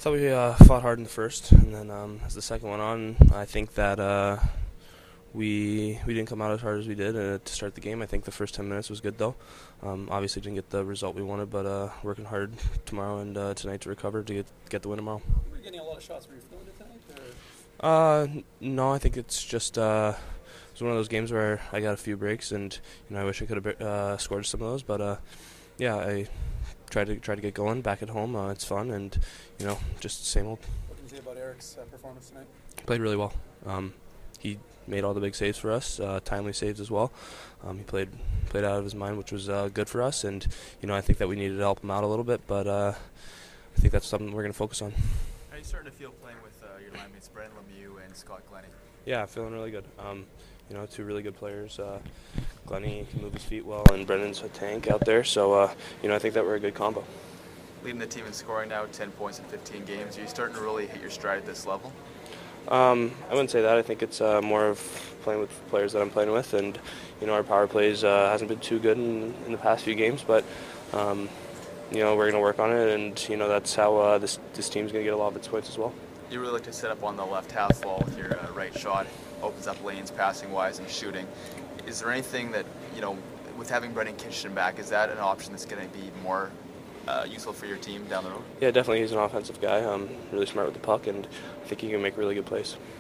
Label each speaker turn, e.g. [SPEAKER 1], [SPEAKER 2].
[SPEAKER 1] thought we fought hard in the first, and then as the second went on, I think that we didn't come out as hard as we did to start the game. I think the first 10 minutes was good though. Obviously didn't get the result we wanted, but working hard tomorrow and tonight to recover to get the win tomorrow.
[SPEAKER 2] Were you getting a lot of shots? Were you feeling it tonight?
[SPEAKER 1] No, I think it's just it was one of those games where I got a few breaks, and I wish I could have scored some of those, but yeah, I tried to get going back at home. It's fun, and just the same old.
[SPEAKER 2] What can you say about Eric's performance tonight?
[SPEAKER 1] Played really well. He made all the big saves for us, timely saves as well. He played out of his mind, which was good for us, and I think that we needed to help him out a little bit, but I think that's something we're going to focus on.
[SPEAKER 3] How are you starting to feel playing with your line mates, Brendan Lemieux and Scott Glennie?
[SPEAKER 1] Yeah, feeling really good. Two really good players. Glennie can move his feet well, and Brendan's a tank out there, so I think that we're a good combo.
[SPEAKER 3] Leading the team in scoring now, 10 points in 15 games. Are you starting to really hit your stride at this level?
[SPEAKER 1] I wouldn't say that. I think it's more of playing with players that I'm playing with, and our power plays hasn't been too good in the past few games, but we're going to work on it, and that's how this team's going to get a lot of its points as well.
[SPEAKER 3] You really like to set up on the left half wall with your right shot, opens up lanes passing wise and shooting. Is there anything that with having Brendan Kitchen back, is that an option that's going to be more useful for your team down the road?
[SPEAKER 1] Yeah, definitely. He's an offensive guy. Really smart with the puck, and I think he can make really good plays.